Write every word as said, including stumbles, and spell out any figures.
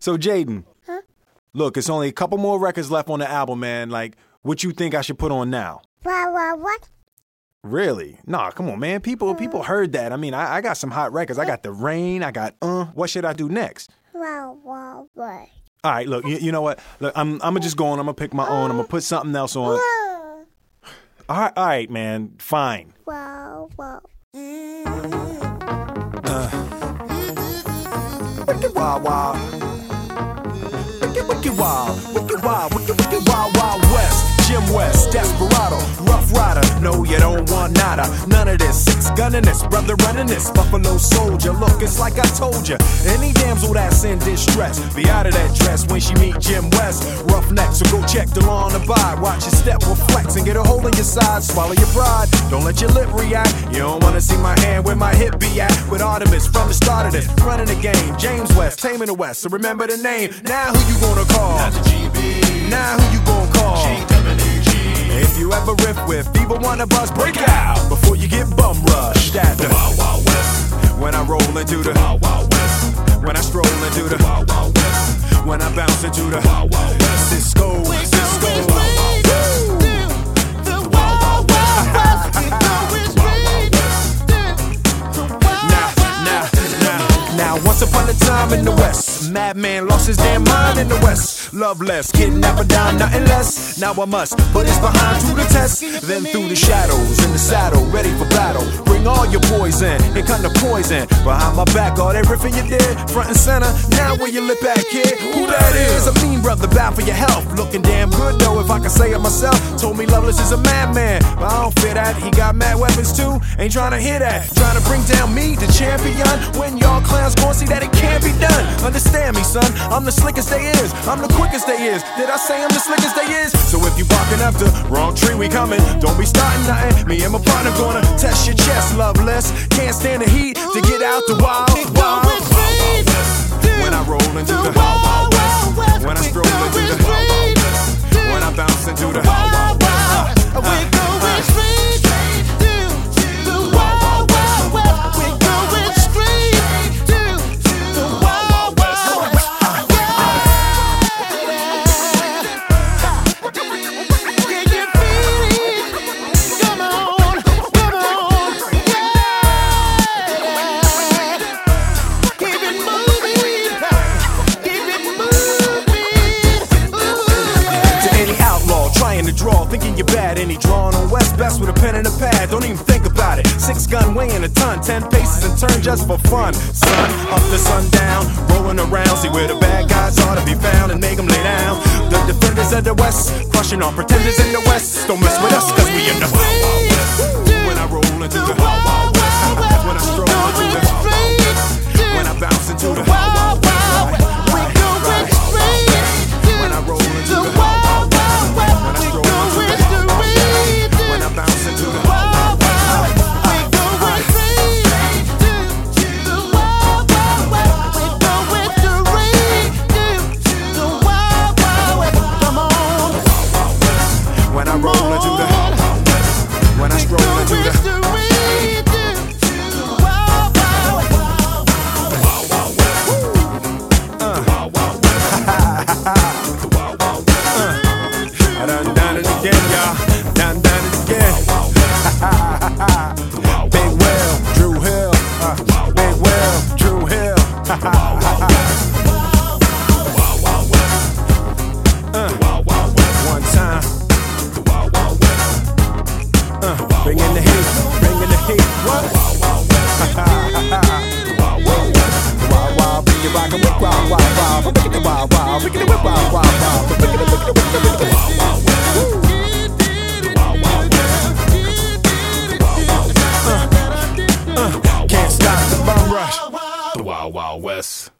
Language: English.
So, Jaden, huh? Look, it's only a couple more records left on the album, man. Like, what you think I should put on now? Wow, wow, what? Really? Nah, come on, man. People people heard that. I mean, I, I got some hot records. I got The Rain. I got, uh, what should I do next? Wow, wow, what? All right, look, you, you know what? Look, I'm I'm gonna just go on. I'm gonna pick my own. I'm gonna put something else on. Wow, All right, all right, man. Fine. wow, wow. Uh, wicked wild, wild. Wicked, wicked wild. Wicked wild. Wicked, wicked wild, wild west. Jim West, Desperado, Rough Rider. No, you don't want nada. None of this. Six gunning this, brother running this. Buffalo Soldier. Look, it's like I told you. Any damsel that's in distress, be out of that dress when she meet Jim West. Roughneck, so go check the law on the bide. Watch your step reflex and get a hole in your side. Swallow your pride. Don't let your lip react. You don't wanna see my hand where my hip be at. With Artemis from the start of this, running the game. James West, taming the West. So remember the name. Now who you gonna call? Not the G B. Now who you gonna call? G W G. If you ever riff with fever one of us, break out before you get bum rushed at the Wild Wild West. when I roll into the Wild Wild West. when I stroll into the Wild Wild West. when I bounce into the Wild Wild West. Cisco, Cisco. Once upon a time in the West, madman lost his damn mind in the West. Love less, kidnap or die, nothing less. Now I must put his behind to the test. Then through the shadows, in the saddle, ready for battle. Bring all your poison, here come the poison. Behind my back, all that riffing you did, front and center. Now where you lip at, kid? Who that is? A mean brother, bad for your health. Looking damn good though, if I can say it myself. Told me Loveless is a madman, but I don't fear that. He got mad weapons too, ain't trying to hear that. Trying to bring down me, the champion. When y'all clowns gon' see that it can't be done. Understand me, son, I'm the slickest they is. I'm the quickest they is. Did I say I'm the slickest they is? So if you barking up the wrong tree, we coming. Don't be starting nothing. Me and my partner gonna test your chest, Loveless. Can't stand the heat to get out the wild, wild, wild west. When I roll into the wild, wild west. When I stroll into the wild, wild west. When I bounce into the wild, wild west. Uh, uh, uh, straight to the wild, wild west. We're going straight to the wild, wild west. Can you feel it? Come on, come on, yeah. Keep it moving, keep it moving. Ooh. To any outlaw trying to draw, thinking you're bad, any drawing on West best with a pen and a pad. Don't even think about it. Six gun weighing a ton, ten paces and turn just for fun. Sun up to sundown, rolling around, see where the bad guys are to be found and make them lay down. The defenders of the West, crushing on pretenders in the West. Don't mess with us, cause we in the wild, wild west. When I roll into the wild, wild west. When I stroll into the wild, wild west. When I bounce into the wild, wild west. We're going straight When I roll into to the the wild, wild west. when I We're stroll into going the wild, wild west. straight When I bounce into the wild, wild. We're going straight to the wild, wild west. We're going straight to the wild, wild west. Come on, when I roll into the when I stroll into going the straight to the wild, wild west. I done done it again, y'all. Done done it again. Big Will, Drew Hill. Uh, Big Will, Drew Hill. uh, one time. Uh, bring in the heat, bring in the heat. What? Wild, wild, bring it rockin' with wild, wild, wild. Bring it the wild, wild, bring it with wild, wild, wild. Bring it, bring it, bring it, bring it, bring it. Can't stop the bum rush. The Wild Wild West.